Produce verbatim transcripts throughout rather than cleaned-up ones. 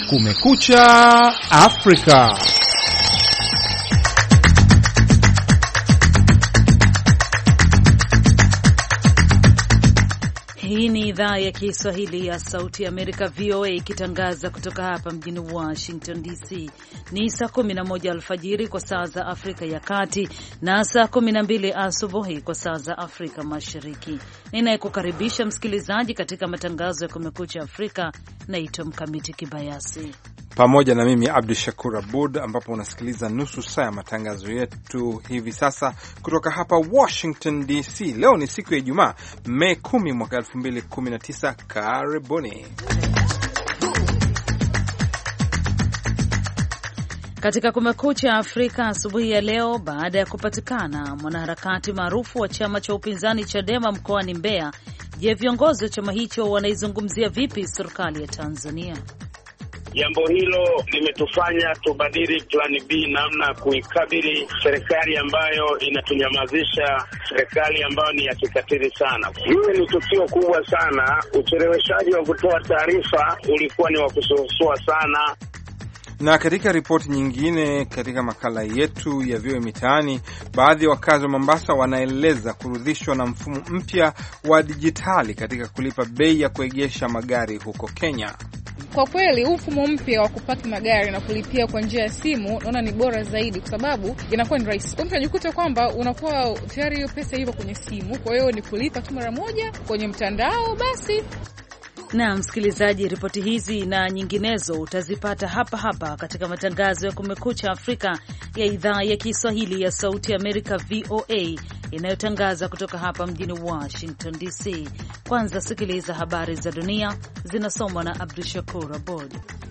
Kumekucha Afrika. Hii ni idhaa ya Kiswahili ya Sauti ya Amerika V O A ikitangaza kutoka hapa mjini Washington D C. Ni saa kumi na moja alfajiri kwa saa za Afrika ya Kati na saa kumi na mbili asubuhi kwa saa za Afrika Mashariki. Ninayekukaribisha msikilizaji katika matangazo ya Kumekucha Afrika naitwa Mkamiti Kibayasi. Pamoja na mimi Abdul Shakur Abud, ambapo unasikiliza nusu saa ya matangazo yetu hivi sasa kutoka hapa Washington D C. Leo ni siku ya Ijumaa, Mei kumi mwaka elfu mbili kumi na tisa. Karibuni. Katika Kumekucha Afrika asubuhi ya leo, baada ya kupatikana mwanaharakati maarufu wa chama cha upinzani Chadema mkoani Mbeya, je, viongozi wa chama hicho wanaizungumzia vipi serikali ya Tanzania? Jambo hilo limetufanya tubadili plani B, namna kuikabili serikali ambayo inatunyamazisha, serikali ambayo ni ya kikatili sana. Hili ni tukio kubwa sana. Ucheleweshaji wa kutoa taarifa ulikuwa ni wa kusuasua sana. Na katika ripoti nyingine, katika makala yetu ya Vio Mitaani, baadhi ya wakazi wa Mombasa wanaeleza kurudhishwa na mfumo mpya wa dijitali katika kulipa bei ya kuegesha magari huko Kenya. Kwa kweli mfumo mpya wa kupaki magari na kulipia kwa njia ya simu naona ni bora zaidi, kwa sababu inakuwa ni rahisi. Kwa mtu anajikuta kwamba unakuwa tayari hiyo pesa iko kwenye simu, kwa hiyo ni kulipa tu mara moja kwenye mtandao basi. Na msikilizaji, ripoti hizi na nyinginezo utazipata hapa hapa katika matangazo ya Kumekucha Afrika ya idhaa ya Kiswahili ya Sauti ya Amerika V O A inayotangaza kutoka hapa mjini Washington D C. Kwanza sikiliza habari za dunia zinasomwa na Abdul Shakur Abud.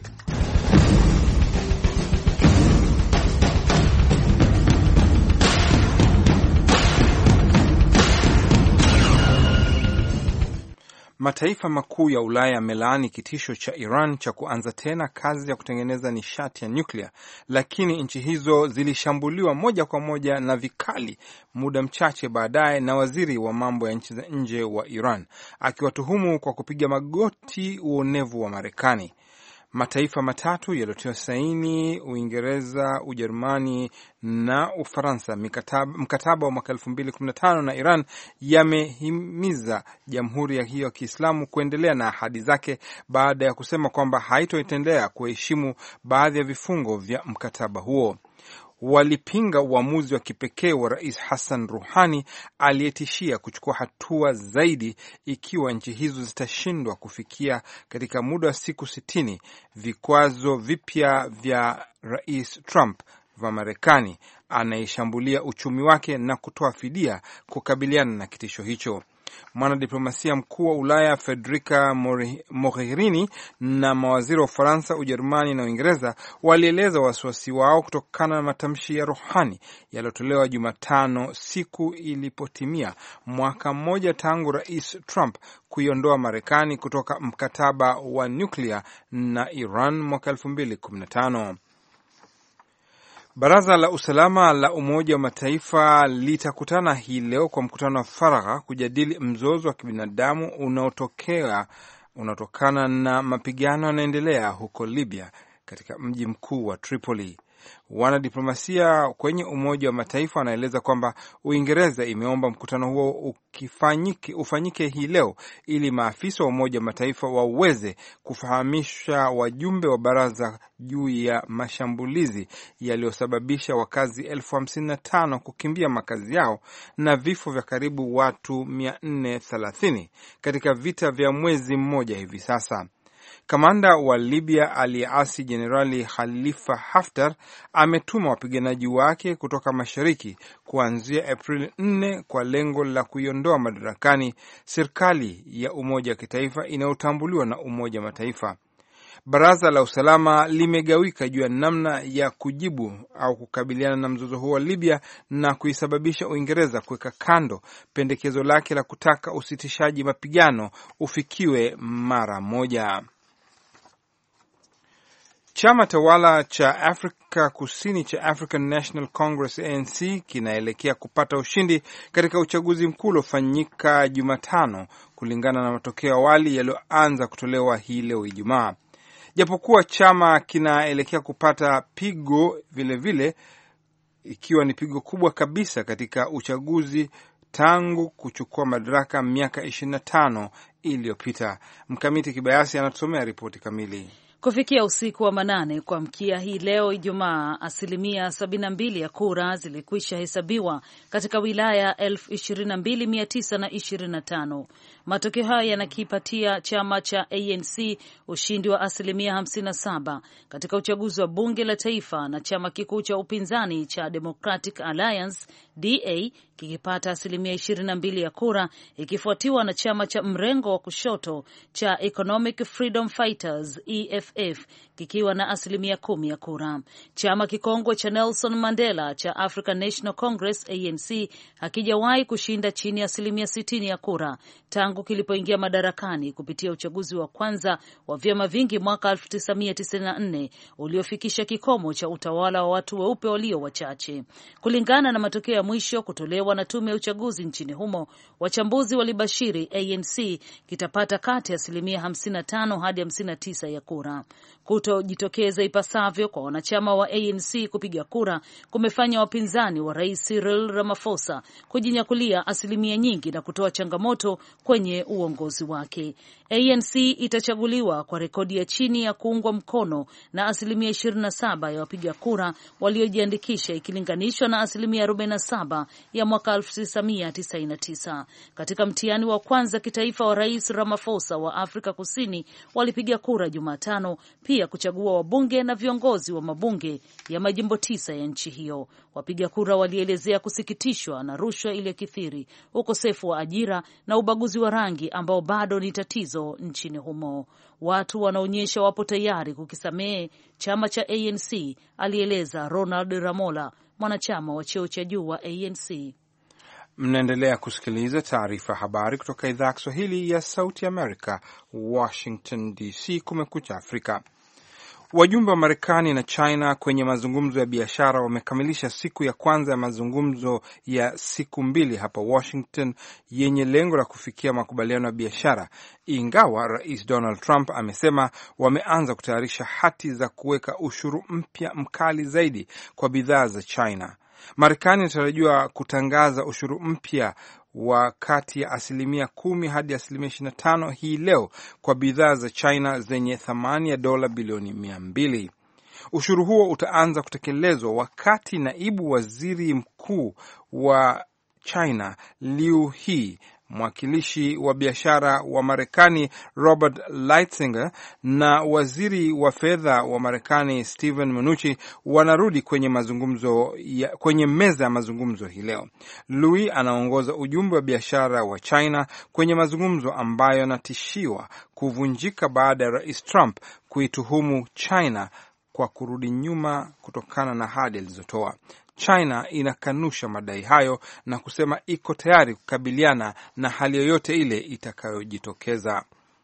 Mataifa makuu ya Ulaya yamelaani kitisho cha Iran cha kuanza tena kazi ya kutengeneza nishati ya nyuklia, lakini nchi hizo zilishambuliwa moja kwa moja na vikali muda mchache baadaye na waziri wa mambo ya nchi za nje wa Iran akiwatuhumu kwa kupiga magoti uonevu wa Marekani. Mataifa matatu yaliyotia saini, Uingereza, Ujerumani na Ufaransa, mkataba wa mwaka elfu mbili kumi na tano na Iran, yamehimiza jamhuri ya hiyo ya Kiislamu kuendelea na ahadi zake baada ya kusema kwamba haitoendelea kuheshimu baadhi ya vifungo vya mkataba huo. Walipinga uamuzi wa kipekee wa Rais Hassan Rouhani aliyetishia kuchukua hatua zaidi ikiwa nchi hizo zitashindwa kufikia katika muda wa siku sitini vikwazo vipya vya Rais Trump wa Marekani anayeshambulia uchumi wake na kutoa fidia kukabiliana na kitisho hicho. Mwanadiplomasia mkuu wa Ulaya Federica Mogherini na mawaziri wa Ufaransa, Ujerumani na Uingereza walieleza wasiwasi wao kutokana na matamshi ya Rouhani yaliyotolewa Jumatano, siku ilipotimia mwaka mmoja tangu Rais Trump kuiondoa Marekani kutoka mkataba wa nyuklia na Iran mwaka elfu mbili kumi na tano. Baraza la Usalama la Umoja wa Mataifa litakutana hii leo kwa mkutano wa faragha kujadili mzozo wa kibinadamu unaotokea unaotokana na mapigano yanaendelea huko Libya katika mji mkuu wa Tripoli. Wanadiplomasia kwenye Umoja wa Mataifa wanaeleza kwamba Uingereza imeomba mkutano huo ukifanyike, ufanyike hii leo ili maafisa wa Umoja wa Mataifa waweze kufahamisha wajumbe wa baraza juu ya mashambulizi yaliyosababisha wakazi elfu hamsini na tano kukimbia makazi yao na vifo vya karibu watu mia nne thelathini katika vita vya mwezi mmoja hivi sasa. Kamanda wa Libya aliyeasi Jenerali Khalifa Haftar ametuma wapiganaji wake kutoka mashariki kuanzia Aprili nne kwa lengo la kuiondoa madarakani serikali ya umoja wa kitaifa inayotambuliwa na Umoja wa Mataifa. Baraza la Usalama limegawika juu ya namna ya kujibu au kukabiliana na mzozo huo wa Libya na kuisababisha Uingereza kuweka kando pendekezo lake la kutaka usitishaji mapigano ufikiwe mara moja. Chama tawala cha Afrika Kusini cha African National Congress A N C kinaelekea kupata ushindi katika uchaguzi mkuu uliofanyika Jumatano kulingana na matokeo awali yaliyoanza kutolewa hii leo Ijumaa. Japokuwa chama kinaelekea kupata pigo vilevile vile, ikiwa ni pigo kubwa kabisa katika uchaguzi tangu kuchukua madaraka miaka ishirini na tano iliyopita. Mkamiti Kibayasi anatusomea ripoti kamili. Kufikia usiku wa manane kuamkia hii leo Ijumaa, asilimia sabini na mbili ya kura zilikwisha hesabiwa katika wilaya elfu ishirini na mbili mia tisa na ishirini na tano. Matokeo hayo yanakipatia chama cha A N C ushindi wa asilimia hamsini na saba katika uchaguzi wa bunge la taifa, na chama kikuu cha upinzani cha Democratic Alliance D A kikipata asilimia ishirini na mbili ya kura, ikifuatiwa na chama cha mrengo wa kushoto cha Economic Freedom Fighters E F F kikiwa na asilimia kumi ya kura. Chama kikongwe cha Nelson Mandela cha African National Congress A N C hakijawahi kushinda chini ya asilimia sitini ya kura tangu kilipoingia madarakani kupitia uchaguzi wa kwanza wa vyama vingi mwaka elfu tisa mia tisini na nne uliofikisha kikomo cha utawala wa watu weupe walio wachache. Kulingana na matokeo ya mwisho kutolewa na tume ya uchaguzi nchini humo, wachambuzi walibashiri A N C kitapata kati ya asilimia hamsini na tano hadi hamsini na tisa ya kura. Kutojitokeza ipasavyo kwa wanachama wa A N C kupiga kura kumefanya wapinzani wa Rais Cyril Ramaphosa kujinyakulia asilimia nyingi na kutoa changamoto kwenye uongozi wake. A N C itachaguliwa kwa rekodi ya chini ya kuungwa mkono na asilimia ishirini na saba ya wapiga kura waliojiandikisha ikilinganishwa na asilimia arobaini na saba ya mwaka elfu tisa mia tisini na tisa. Katika mtihani wa kwanza kitaifa wa Rais Ramaphosa wa Afrika Kusini walipiga kura Jumatano pia kuchagua wabunge na viongozi wa mabunge ya majimbo tisa ya nchi hiyo. Wapiga kura walielezea kusikitishwa na rushwa iliyokithiri, ukosefu wa ajira na ubaguzi wa rangi ambao bado ni tatizo nchini humo. Watu wanaonyesha wapo tayari kukisamehe chama cha A N C, alieleza Ronald Ramola, mwanachama wa cheo cha juu wa A N C. Mnaendelea kusikiliza taarifa habari kutoka idhaa ya Kiswahili ya Sauti Amerika, Washington D C. Kumekucha Afrika. Wajumbe wa Marekani na China kwenye mazungumzo ya biashara wamekamilisha siku ya kwanza ya mazungumzo ya siku mbili hapa Washington yenye lengo la kufikia makubaliano ya biashara, ingawa Rais Donald Trump amesema wameanza kutayarisha hati za kuweka ushuru mpya mkali zaidi kwa bidhaa za China. Marekani inatarajiwa kutangaza ushuru mpya wa kati ya asilimia kumi hadi asilimia ishirini na tano hii leo kwa bidhaa za China zenye thamani ya dola bilioni mia mbili. Ushuru huo utaanza kutekelezwa wakati naibu waziri mkuu wa China Liu He, mwakilishi wa biashara wa Marekani Robert Lighthizer na waziri wa fedha wa Marekani Steven Mnuchin wanarudi kwenye mazungumzo ya, kwenye meza ya mazungumzo hii leo. Louis anaongoza ujumbe wa biashara wa China kwenye mazungumzo ambayo yanatishiwa kuvunjika baada ya Rais Trump kuituhumu China kwa kurudi nyuma kutokana na ahadi alizotoa. China inakanusha madai hayo na kusema iko tayari kukabiliana na hali yoyote ile itakayojitokeza.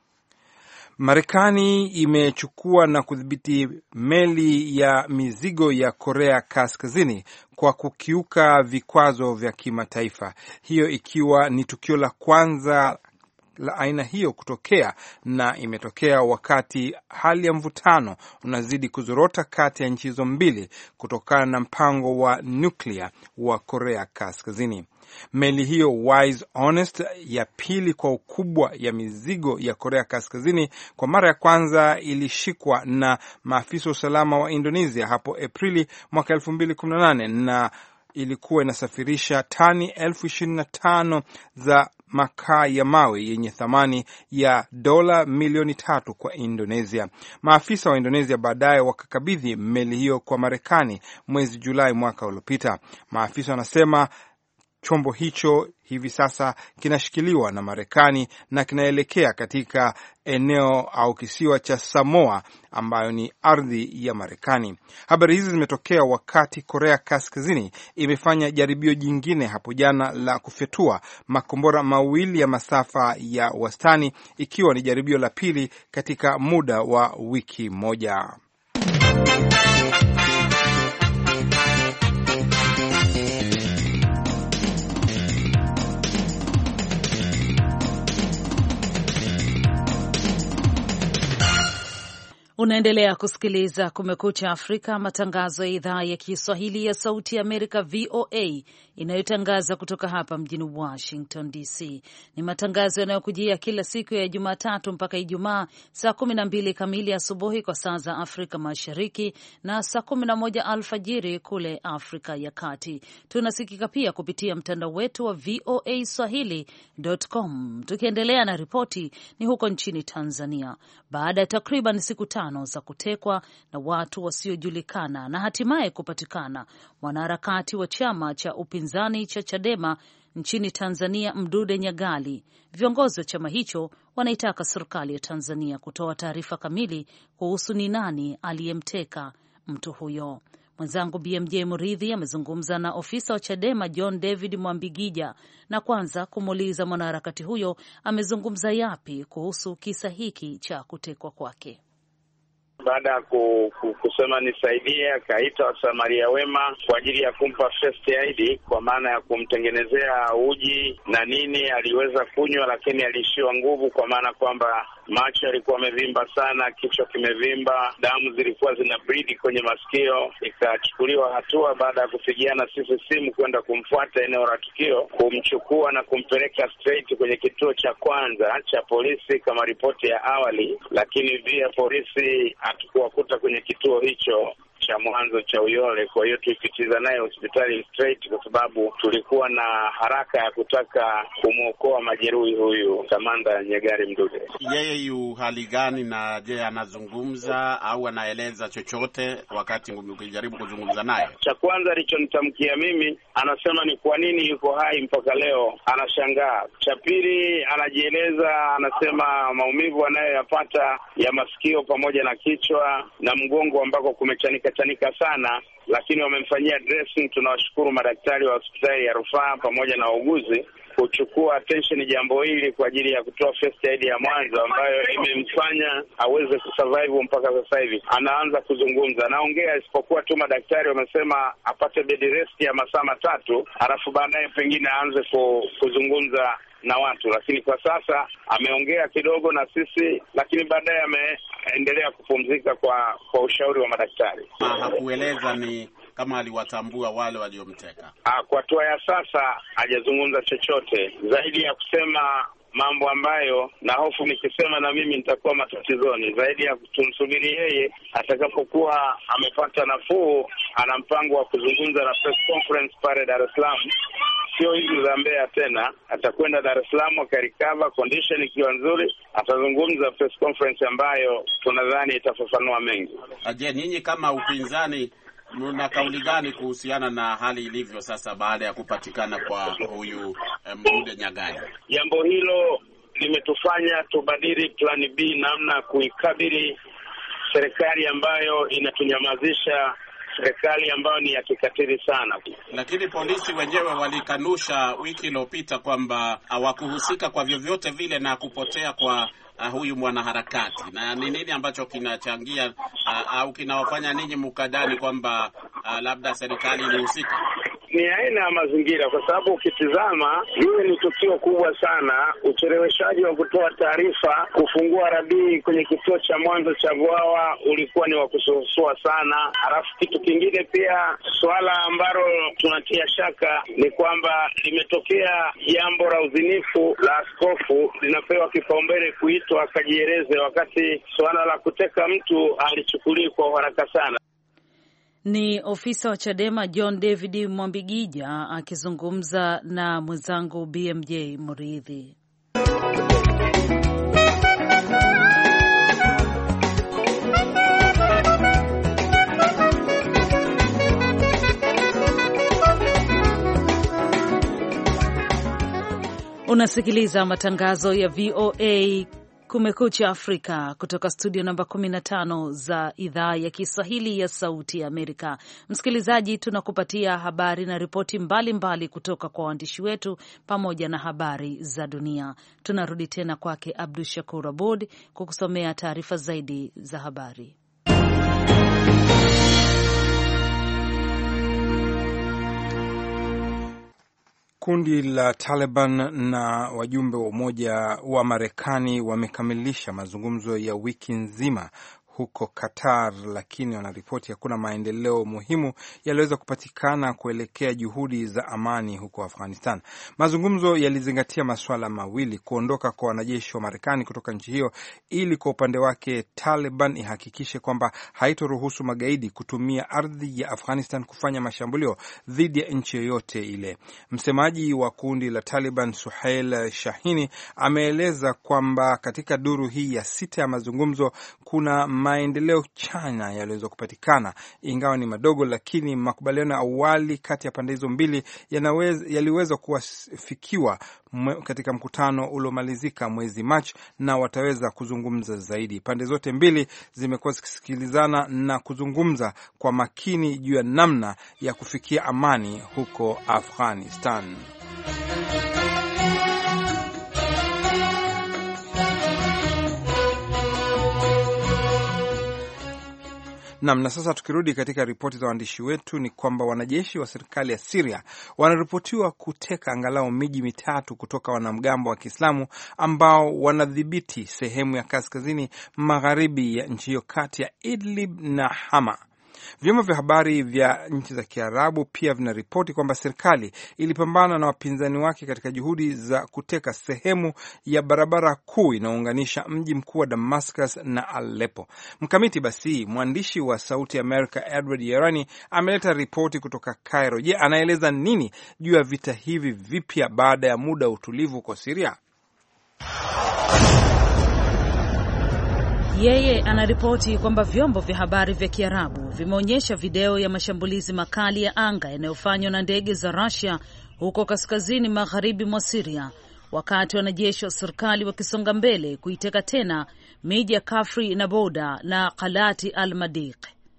Marekani imechukua na kudhibiti meli ya mizigo ya Korea Kaskazini kwa kukiuka vikwazo vya kimataifa, hiyo ikiwa ni tukio la kwanza la aina hiyo kutokea, na imetokea wakati hali ya mvutano unazidi kuzorota kati ya nchi hizo mbili kutokana na mpango wa nyuklia wa Korea Kaskazini. Meli hiyo Wise Honest, ya pili kwa ukubwa ya mizigo ya Korea Kaskazini, kwa mara ya kwanza ilishikwa na maafisa wa usalama wa Indonesia hapo Aprili mwaka elfu mbili kumi na nane na ilikuwa inasafirisha tani elfu ishirini na tano za makaa ya mawe yenye thamani ya dola milioni tatu kwa Indonesia. Maafisa wa Indonesia baadaye wakakabidhi meli hiyo kwa Marekani mwezi Julai mwaka uliopita. Maafisa wanasema chombo hicho hivi sasa kinashikiliwa na Marekani na kinaelekea katika eneo au kisiwa cha Samoa ambayo ni ardhi ya Marekani. Habari hizi zimetokea wakati Korea Kaskazini imefanya jaribio jingine hapo jana la kufyatua makombora mawili ya masafa ya wastani, ikiwa ni jaribio la pili katika muda wa wiki moja. Unaendelea kusikiliza Kumekucha Afrika, matangazo ya idhaa ya Kiswahili ya Sauti ya Amerika, V O A, inayotangaza kutoka hapa mjini Washington D C. Ni matangazo yanayokujia kila siku ya Jumatatu mpaka Ijumaa, saa kumi na mbili kamili asubuhi kwa saa za Afrika Mashariki na saa kumi na moja alfajiri kule Afrika ya Kati. Tunasikika pia kupitia mtandao wetu wa V O A swahili dot com. Tukiendelea na ripoti, ni huko nchini Tanzania, baada ya takriban siku tano za kutekwa na watu wasiojulikana na hatimaye kupatikana, mwanaharakati wa chama cha upinzani cha Chadema nchini Tanzania Mdude Nyagali, viongozi wa chama hicho wanaitaka serikali ya Tanzania kutoa taarifa kamili kuhusu ni nani aliyemteka mtu huyo. Mwenzangu B M J Muridhi amezungumza na ofisa wa Chadema John David Mwambigija na kwanza kumuuliza mwanaharakati huyo amezungumza yapi kuhusu kisa hiki cha kutekwa kwake. Baada ya kusema nisaidie, akaita wasamaria wema kwa ajili ya kumpa first aid, kwa maana ya kumtengenezea uji na nini. Aliweza kunywa, lakini aliishiwa nguvu, kwa maana kwamba macho yalikuwa yamevimba sana, kichwa kimevimba, damu zilikuwa zina bleed kwenye masikio. Ikachukuliwa hatua baada ya kupigiana sisi simu kwenda kumfuata eneo la tukio, kumchukua na kumpeleka straight kwenye kituo cha kwanza cha polisi kama ripoti ya awali, lakini via polisi hatukuwakuta kwenye kituo hicho cha mwanzo cha Uyole. Kwa hiyo tulipitiza naye hospitali straight, kwa sababu tulikuwa na haraka ya kutaka kumwokoa majeruhi huyu Kamanda Nyagali Mdude. Yeye yu hali gani, na je, anazungumza au anaeleza chochote wakati ukijaribu kuzungumza naye? Cha kwanza alichonitamkia mimi, anasema ni kwa nini yuko hai mpaka leo, anashangaa. Cha pili, anajieleza, anasema maumivu anayoyapata ya masikio pamoja na kichwa na mgongo ambako kumechanika chanika sana, lakini wamemfanyia dressing. Tunawashukuru madaktari wa hospitali ya rufaa pamoja na wauguzi kuchukua attention jambo hili kwa ajili ya kutoa first aid ya mwanzo ambayo imemfanya aweze kusurvive mpaka sasa hivi. Anaanza kuzungumza, anaongea, isipokuwa tu madaktari wamesema apate bed rest ya masaa matatu, halafu baadaye pengine aanze kuzungumza na watu, lakini kwa sasa ameongea kidogo na sisi, lakini baadaye ameendelea kupumzika kwa kwa ushauri wa madaktari. Hakueleza ni kama aliwatambua wale waliomteka. Ah, kwa hatua ya sasa hajazungumza chochote zaidi ya kusema mambo ambayo na hofu nikisema na mimi nitakuwa matatizoni, zaidi ya tumsubiri yeye atakapokuwa amepata nafuu. Ana mpango wa kuzungumza na press conference pale Dar es Salaam, sio hizi za Mbeya tena. Atakwenda Dar es Salaam, akarikava, condition ikiwa nzuri, atazungumza press conference ambayo tunadhani itafafanua mengi. Je, nyinyi kama upinzani mna kauli gani kuhusiana na hali ilivyo sasa baada ya kupatikana kwa huyu Mdude Nyagali? Jambo hilo limetufanya tubadili plan B, namna kuikabili serikali ambayo inatunyamazisha, serikali ambayo ni ya kikatili sana. Lakini polisi wenyewe walikanusha wiki iliyopita kwamba hawakuhusika kwa vyovyote vile na kupotea kwa uh, huyu mwanaharakati. Na ni nini ambacho kinachangia uh, au kinawafanya ninyi mkadani kwamba uh, labda serikali ilihusika? Ni aina ya mazingira, kwa sababu ukitizama hili ni tukio kubwa sana. Ucheleweshaji wa kutoa taarifa, kufungua rabii kwenye kituo cha mwanzo cha Vwawa ulikuwa ni wa kusuasua sana. Halafu kitu kingine pia, swala ambalo tunatia shaka ni kwamba limetokea jambo la uzinifu la askofu, linapewa kipaumbele kuitwa akajieleze, wakati swala la kuteka mtu alichukuliwa kwa haraka sana. Ni ofisa wa Chadema John David Mwambigija akizungumza na mwenzangu B M J Muridhi. Unasikiliza matangazo ya V O A Kumekucha Afrika kutoka studio namba kumi na tano za idhaa ya Kiswahili ya Sauti ya Amerika. Msikilizaji, tunakupatia habari na ripoti mbalimbali kutoka kwa waandishi wetu pamoja na habari za dunia. Tunarudi tena kwake Abdu Shakur Abud kukusomea taarifa zaidi za habari. Kundi la Taliban na wajumbe wa Umoja wa Marekani wamekamilisha mazungumzo ya wiki nzima huko Qatar, lakini wanaripoti hakuna maendeleo muhimu yaliweza kupatikana kuelekea juhudi za amani huko Afghanistan. Mazungumzo yalizingatia masuala mawili: kuondoka kwa wanajeshi wa Marekani kutoka nchi hiyo, ili kwa upande wake Taliban ihakikishe kwamba haitoruhusu magaidi kutumia ardhi ya Afghanistan kufanya mashambulio dhidi ya nchi yoyote ile. Msemaji wa kundi la Taliban Suhail Shahini ameeleza kwamba katika duru hii ya sita ya mazungumzo kuna maendeleo chanya yaliweza kupatikana, ingawa ni madogo, lakini makubaliano ya awali kati ya pande hizo mbili yaliweza kuwafikiwa katika mkutano uliomalizika mwezi Machi, na wataweza kuzungumza zaidi. Pande zote mbili zimekuwa zikisikilizana na kuzungumza kwa makini juu ya namna ya kufikia amani huko Afghanistan. Nam, na sasa tukirudi katika ripoti za waandishi wetu ni kwamba wanajeshi wa serikali ya Syria wanaripotiwa kuteka angalau miji mitatu kutoka wanamgambo wa Kiislamu ambao wanadhibiti sehemu ya kaskazini magharibi ya nchi hiyo kati ya Idlib na Hama. Vyombo vya habari vya nchi za Kiarabu pia vinaripoti kwamba serikali ilipambana na wapinzani wake katika juhudi za kuteka sehemu ya barabara kuu inayounganisha mji mkuu wa Damascus na Aleppo. Mkamiti basi, mwandishi wa Sauti America Edward Yerani ameleta ripoti kutoka Cairo. Je, anaeleza nini juu ya vita hivi vipya baada ya muda wa utulivu kwa Syria? Yeye anaripoti kwamba vyombo vya habari vya Kiarabu vimeonyesha video ya mashambulizi makali ya anga yanayofanywa na ndege za Russia huko kaskazini magharibi mwa Syria, wakati wanajeshi wa serikali wakisonga mbele kuiteka tena miji ya Kafri na Boda na Qalati al-Madiq.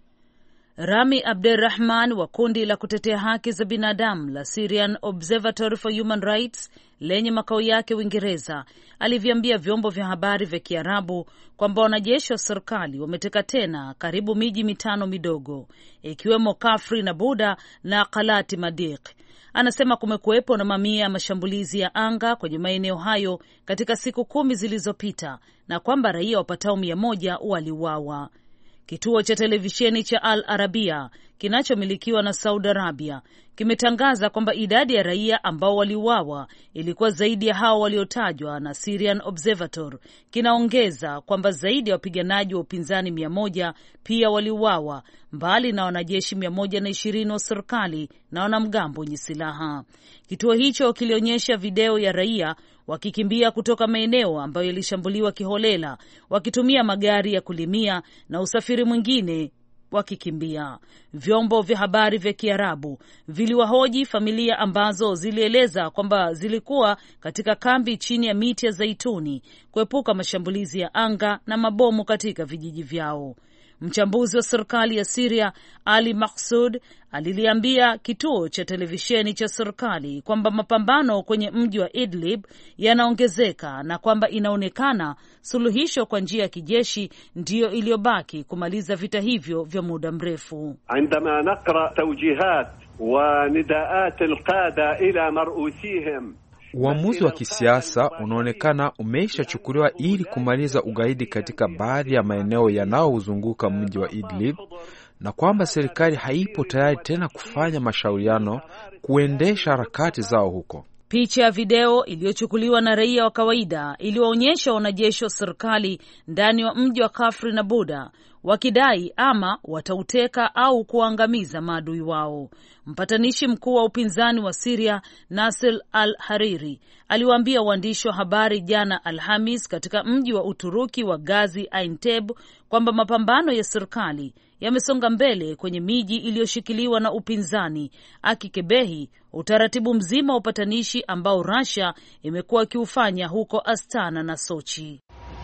Rami Abderrahman wa kundi la kutetea haki za binadamu la Syrian Observatory for Human Rights lenye makao yake Uingereza aliviambia vyombo vya habari vya Kiarabu kwamba wanajeshi wa serikali wameteka tena karibu miji mitano midogo ikiwemo Kafri na Buda na Qalati Madiq. Anasema kumekuwepo na mamia ya mashambulizi ya anga kwenye maeneo hayo katika siku kumi zilizopita na kwamba raia wapatao mia moja waliuawa. Kituo cha televisheni cha Al Arabia kinachomilikiwa na Saudi Arabia kimetangaza kwamba idadi ya raia ambao waliuawa ilikuwa zaidi ya hao waliotajwa na Syrian Observatory. Kinaongeza kwamba zaidi ya wapiganaji wa upinzani mia moja pia waliuawa, mbali na wanajeshi mia moja na ishirini wa serikali na wanamgambo wenye silaha. Kituo hicho kilionyesha video ya raia wakikimbia kutoka maeneo ambayo yalishambuliwa kiholela, wakitumia magari ya kulimia na usafiri mwingine wakikimbia. Vyombo vya habari vya Kiarabu viliwahoji familia ambazo zilieleza kwamba zilikuwa katika kambi chini ya miti ya zaituni kuepuka mashambulizi ya anga na mabomu katika vijiji vyao. Mchambuzi wa serikali ya Syria Ali Maksud aliliambia kituo cha televisheni cha serikali kwamba mapambano kwenye mji wa Idlib yanaongezeka na kwamba inaonekana suluhisho kwa njia ya kijeshi ndiyo iliyobaki kumaliza vita hivyo vya muda mrefu. Indama naqra tawjihat wa nidaat alqada ila mar'usihim, uamuzi wa kisiasa unaonekana umeshachukuliwa ili kumaliza ugaidi katika baadhi ya maeneo yanayozunguka mji wa Idlib, na kwamba serikali haipo tayari tena kufanya mashauriano kuendesha harakati zao huko. Picha ya video iliyochukuliwa na raia wa kawaida iliwaonyesha wanajeshi wa serikali ndani wa mji wa Kafri na Buda wakidai ama watauteka au kuangamiza maadui wao. Mpatanishi mkuu wa upinzani wa Syria Nasser al-Hariri aliwaambia waandishi wa habari jana Alhamis katika mji wa Uturuki wa Gazi Ainteb kwamba mapambano ya serikali yamesonga mbele kwenye miji iliyoshikiliwa na upinzani, akikebehi utaratibu mzima wa upatanishi ambao Russia imekuwa ikiufanya huko Astana na Sochi.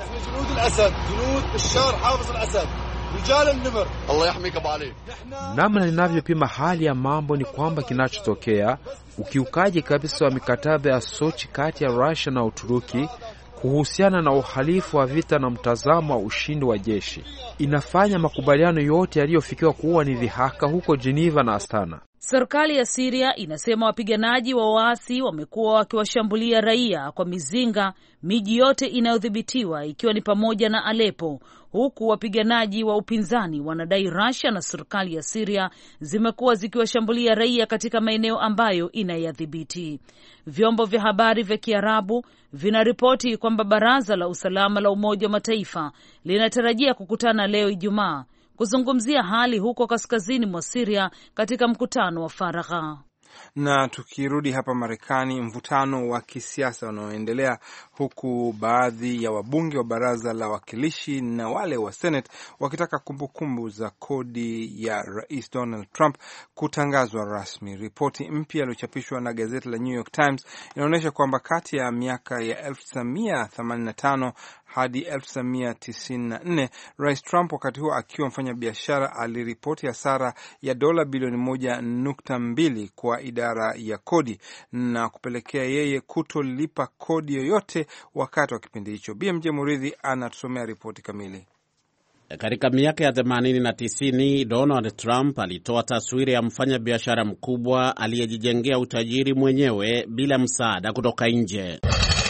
Namna ninavyopima hali ya mambo ni kwamba kinachotokea ukiukaji kabisa wa mikataba ya Sochi kati ya Russia na Uturuki kuhusiana na uhalifu wa vita na mtazamo wa ushindi wa jeshi. Inafanya makubaliano yote yaliyofikiwa kuwa ni dhihaka huko Geneva na Astana. Serikali ya Syria inasema wapiganaji wa waasi wamekuwa wakiwashambulia raia kwa mizinga miji yote inayodhibitiwa ikiwa ni pamoja na Aleppo, huku wapiganaji wa upinzani wanadai Russia na serikali ya Syria zimekuwa zikiwashambulia raia katika maeneo ambayo inayadhibiti. Vyombo vya habari vya Kiarabu vinaripoti kwamba Baraza la Usalama la Umoja wa Mataifa linatarajia kukutana leo Ijumaa kuzungumzia hali huko kaskazini mwa Syria katika mkutano wa faragha. Na tukirudi hapa Marekani, mvutano wa kisiasa unaoendelea huku baadhi ya wabunge wa baraza la wawakilishi na wale wa Senate wakitaka kumbukumbu za kodi ya Rais Donald Trump kutangazwa rasmi. Ripoti mpya iliyochapishwa na gazeti la New York Times inaonyesha kwamba kati ya miaka ya elfu tisa mia themanini na tano hadi elfu tisa mia tisini na nne Rais Trump wakati huo akiwa mfanya biashara aliripoti hasara ya dola bilioni moja nukta mbili kwa idara ya kodi na kupelekea yeye kutolipa kodi yoyote wakati wa kipindi hicho. B M J Muridhi anatusomea ripoti kamili. Katika miaka ya themanini na tisini, Donald Trump alitoa taswira ya mfanya biashara mkubwa aliyejijengea utajiri mwenyewe bila msaada kutoka nje.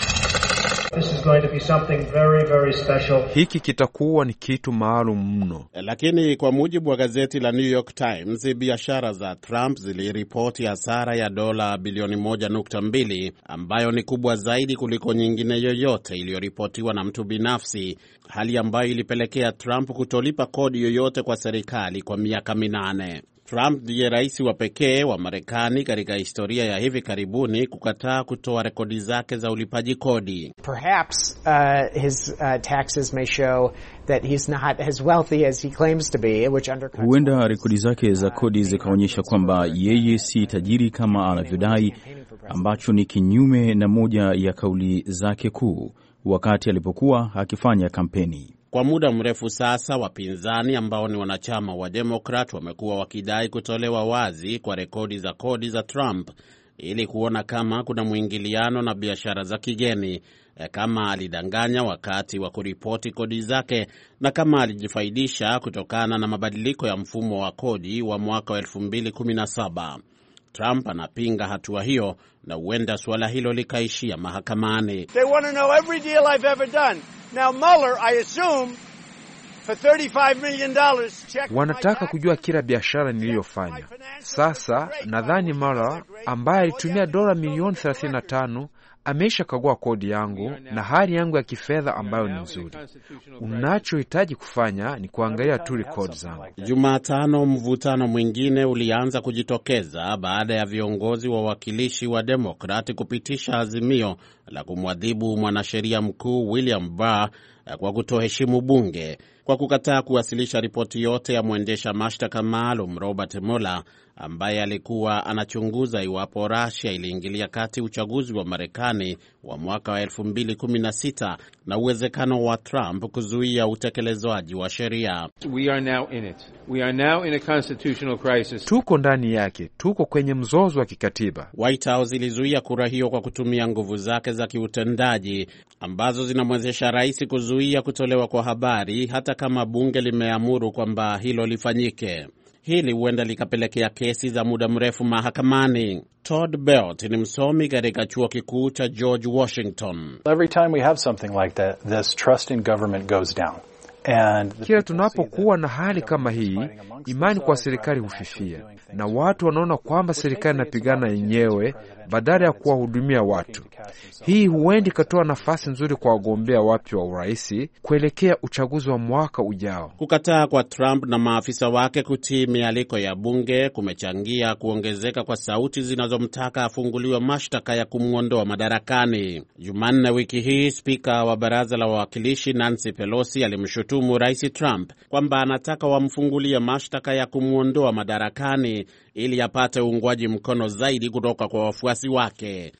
This is going to be something very, very special. Hiki kitakuwa ni kitu maalum mno. Lakini kwa mujibu wa gazeti la New York Times, biashara za Trump ziliripoti hasara ya dola bilioni moja nukta mbili ambayo ni kubwa zaidi kuliko nyingine yoyote iliyoripotiwa na mtu binafsi, hali ambayo ilipelekea Trump kutolipa kodi yoyote kwa serikali kwa miaka minane. Trump ndiye rais wa pekee wa Marekani katika historia ya hivi karibuni kukataa kutoa rekodi zake za ulipaji kodi. Perhaps uh, his uh, taxes may show that he's not as wealthy as he claims to be, which undercuts. Huenda rekodi zake za kodi zikaonyesha kwamba yeye si tajiri kama anavyodai, ambacho ni kinyume na moja ya kauli zake kuu wakati alipokuwa akifanya kampeni. Kwa muda mrefu sasa, wapinzani ambao ni wanachama wa Democrat wamekuwa wakidai kutolewa wazi kwa rekodi za kodi za Trump ili kuona kama kuna mwingiliano na biashara za kigeni, kama alidanganya wakati wa kuripoti kodi zake na kama alijifaidisha kutokana na mabadiliko ya mfumo wa kodi wa mwaka wa elfu mbili kumi na saba. Trump anapinga hatua hiyo na huenda suala hilo likaishia mahakamani. They want to know every deal I've ever done. Now Mueller, I assume, for thirty-five million dollars check. Wanataka kujua kila biashara niliyofanya. Sasa nadhani Mueller ambaye alitumia dola milioni thelathini na tano amesha kagua kodi yangu na hali yangu ya kifedha ambayo ni nzuri. Unachohitaji kufanya ni kuangalia tu rekodi zangu. Jumatano, mvutano mwingine ulianza kujitokeza baada ya viongozi wa wakilishi wa Demokrati kupitisha azimio la kumwadhibu mwanasheria mkuu William Barr kwa kutoheshimu bunge kwa kukataa kuwasilisha ripoti yote ya mwendesha mashtaka maalum Robert Mueller ambaye alikuwa anachunguza iwapo Russia iliingilia kati uchaguzi wa Marekani wa mwaka wa elfu mbili kumi na sita na uwezekano wa Trump kuzuia utekelezwaji wa sheria. We are now in it. We are now in a constitutional crisis. Tuko ndani yake, tuko kwenye mzozo wa kikatiba. White House ilizuia kura hiyo kwa kutumia nguvu zake za kiutendaji ambazo zinamwezesha rais kuzuia kutolewa kwa habari hata kama bunge limeamuru kwamba hilo lifanyike. Hili huenda likapelekea kesi za muda mrefu mahakamani. Todd Belt ni msomi katika chuo kikuu cha George Washington. Every time we have something like that, this trust in government goes down. And kila tunapokuwa na hali kama hii, imani kwa serikali hufifia, na watu wanaona kwamba serikali inapigana yenyewe badala ya kuwahudumia watu. Hii huenda ikatoa nafasi nzuri kwa wagombea wapya wa urais kuelekea uchaguzi wa mwaka ujao. Kukataa kwa Trump na maafisa wake kutii mialiko ya bunge kumechangia kuongezeka kwa sauti zinazomtaka afunguliwe mashtaka ya kumwondoa madarakani. Jumanne wiki hii, spika wa baraza la wawakilishi Nancy Pelosi alimshutumu Rais Trump kwamba anataka wamfungulie mashtaka ya kumwondoa madarakani ili apate uungwaji mkono zaidi kutoka kwa wafuasi wake.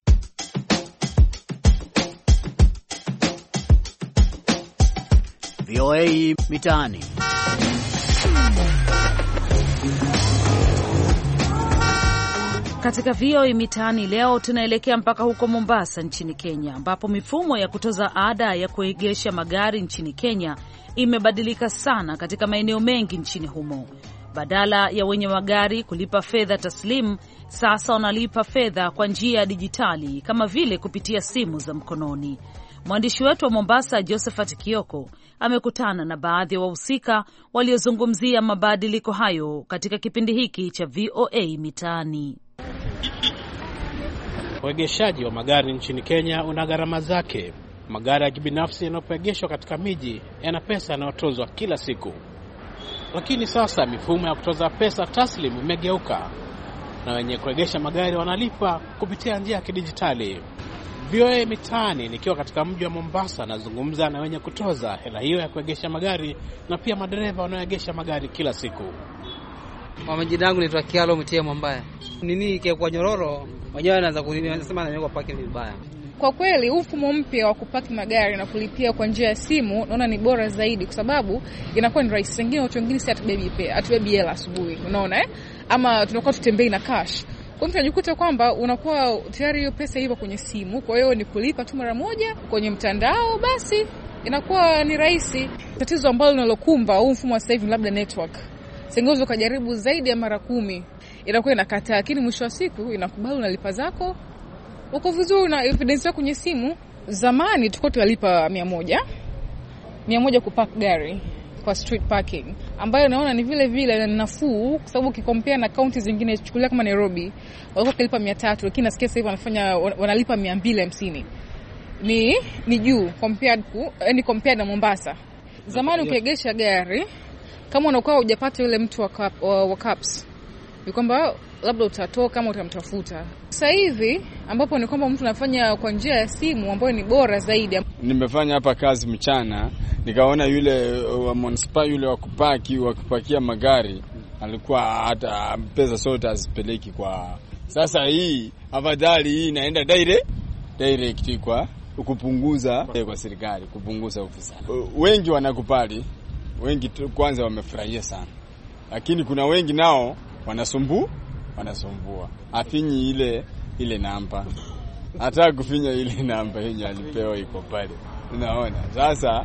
V O A Mitaani. katika V O A Mitaani leo tunaelekea mpaka huko Mombasa nchini Kenya, ambapo mifumo ya kutoza ada ya kuegesha magari nchini Kenya imebadilika sana katika maeneo mengi nchini humo. Badala ya wenye magari kulipa fedha taslimu, sasa wanalipa fedha kwa njia ya dijitali kama vile kupitia simu za mkononi. Mwandishi wetu wa Mombasa Josephat Kioko amekutana na baadhi ya wa wahusika waliozungumzia mabadiliko hayo katika kipindi hiki cha V O A Mitaani. Uegeshaji wa magari nchini Kenya una gharama zake. Magari ya kibinafsi yanayoegeshwa katika miji yana pesa yanayotozwa kila siku. Lakini sasa mifumo ya kutoza pesa taslimu imegeuka, na wenye kuegesha magari wanalipa kupitia njia ya kidijitali. V O A Mitaani nikiwa katika mji wa Mombasa nazungumza na wenye kutoza hela hiyo ya kuegesha magari na pia madereva wanaoegesha magari kila siku. Mama jidangu ni Kialo Mtia Mwambaya. Nini ke kwa nyororo, wajao wanaanza kusema na niko paki vibaya. Kwa kweli mfumo mpya wa kupaki magari na kulipia kwa njia ya simu naona ni bora zaidi, kwa sababu inakuwa ni rahisi. Wengine watu wengine si atubebi pay, atubebi hela asubuhi, unaona eh? Ama tunakuwa tutembei na cash. Kwa mtu anajikuta kwamba unakuwa tayari hiyo pesa ipo kwenye simu, kwa hiyo ni kulipa tu mara moja kwenye mtandao, basi inakuwa ni rahisi. Tatizo ambalo linalokumba huu mfumo wa sasa hivi labda network. Sengozo kajaribu zaidi ya mara kumi, inakuwa inakataa, lakini mwisho wa siku inakubali, unalipa zako. Uko vizuri na evidence yako kwenye simu. Zamani tulikuwa tunalipa mia moja. mia moja kupark gari kwa street parking, ambayo naona ni vile vile nafuu, kwa sababu ukikompare na counties zingine, chukulia kama Nairobi, walikuwa kilipa mia tatu, lakini nasikia sasa hivi wanafanya wanalipa mia mbili hamsini. Ni ni juu compared ku yani compared na Mombasa. Zamani ukiegesha gari, kama unakuwa hujapata yule mtu wa, cap, wa, wa caps, ni kwamba labda utatoka kama utamtafuta. Sasa hivi ambapo ni kwamba mtu anafanya kwa njia ya simu, ambayo ni bora zaidi. Nimefanya hapa kazi mchana, nikaona yule wa Monspa yule wa kupaki wa kupakia magari alikuwa hata pesa zote azipeleki kwa. Sasa hii afadhali hii inaenda direct direct kwa kupunguza kwa serikali, kupunguza ufisadi. Wengi wanakupali, wengi kwanza wamefurahia sana. Lakini kuna wengi nao wanasumbu, wanasumbua. Afinyi ile ile namba. Hata kufinya ile namba yenye alipewa iko pale. Unaona? Sasa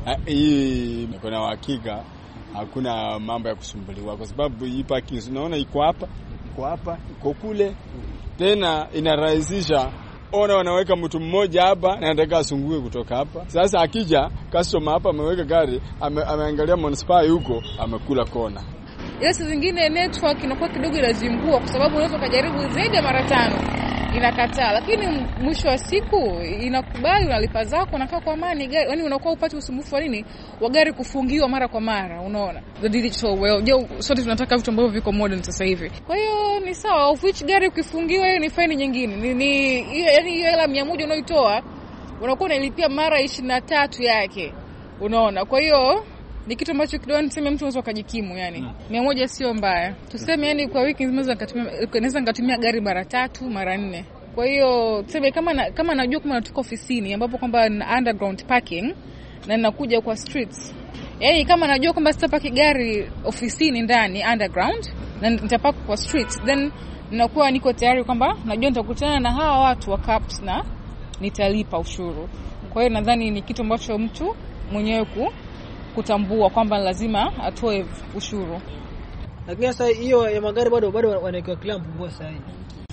hii kuna uhakika hakuna mambo ya kusumbuliwa, kwa sababu hii parking unaona iko hapa, iko hapa, iko kule. Tena inarahisisha. Ona wanaweka mtu mmoja hapa na anataka asungue kutoka hapa. Sasa akija customer hapa ameweka gari, ame, ameangalia Monspa huko, amekula kona. Yes, zingine network inakuwa kidogo inazimbua, kwa sababu unaweza kujaribu zaidi ya mara tano inakataa, lakini mwisho wa siku inakubali, unalipa zako, unakaa kwa amani. Yaani unakuwa upate usumbufu wa nini wa gari kufungiwa mara kwa mara, unaona. The digital well, jo sote tunataka vitu ambavyo viko modern sasa hivi. Kwa hiyo ni sawa, of which gari ukifungiwa hiyo ni fine nyingine. Ni, ni yaani hiyo hela mia moja unayoitoa unakuwa unalipia mara ishirini na tatu yake. Unaona. Kwa hiyo ni kitu ambacho kidogo niseme mtu anaweza kujikimu, yani mia moja sio mbaya. Tuseme yani kwa wiki nzima naweza ngatumia gari mara tatu, mara nne. Kwa hiyo tuseme kama na, kama najua kama natoka ofisini ambapo kwamba na underground parking na ninakuja kwa streets. Yaani kama najua kwamba sitapaki gari ofisini ndani underground na nitapaki kwa streets, then ninakuwa niko tayari kwamba najua nitakutana na hawa watu wa caps na nitalipa ushuru. Kwa hiyo nadhani ni kitu ambacho mtu mwenyewe ku kutambua kwamba lazima atoe ushuru. Lakini sasa hiyo ya magari bado bado wanaekewa clamp kubwa sasa hivi.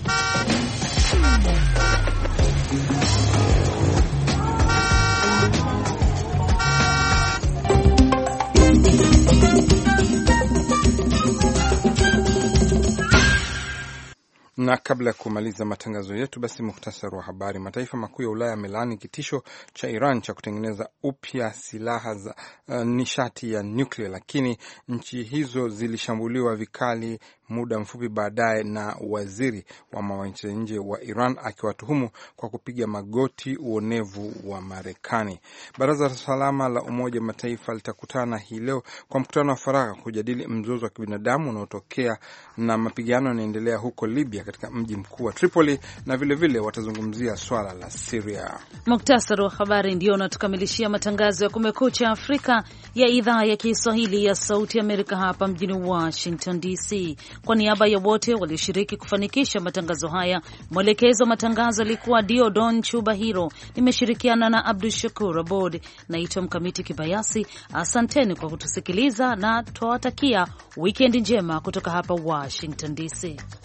Na kabla ya kumaliza matangazo yetu, basi muhtasari wa habari. Mataifa makuu ya Ulaya yamelaani kitisho cha Iran cha kutengeneza upya silaha za uh, nishati ya nuclear, lakini nchi hizo zilishambuliwa vikali muda mfupi baadaye na waziri wa mambo ya nje wa Iran akiwatuhumu kwa kupiga magoti uonevu wa Marekani. Baraza la Usalama la Umoja wa Mataifa litakutana hii leo kwa mkutano wa faragha kujadili mzozo wa kibinadamu unaotokea na mapigano yanaendelea huko Libya katika mji mkuu wa Tripoli, na vile vile watazungumzia swala la Syria. Muktasari wa habari ndio unatukamilishia matangazo ya Kumekucha Afrika ya idhaa ya Kiswahili ya Sauti Amerika hapa mjini Washington D C. Kwa niaba ya wote walioshiriki kufanikisha matangazo haya, mwelekezo wa matangazo alikuwa Diodon Chubahiro. Nimeshirikiana na Abdul Shakur Abod. Naitwa Mkamiti Kibayasi. Asanteni kwa kutusikiliza na tuwatakia weekend njema kutoka hapa Washington D C.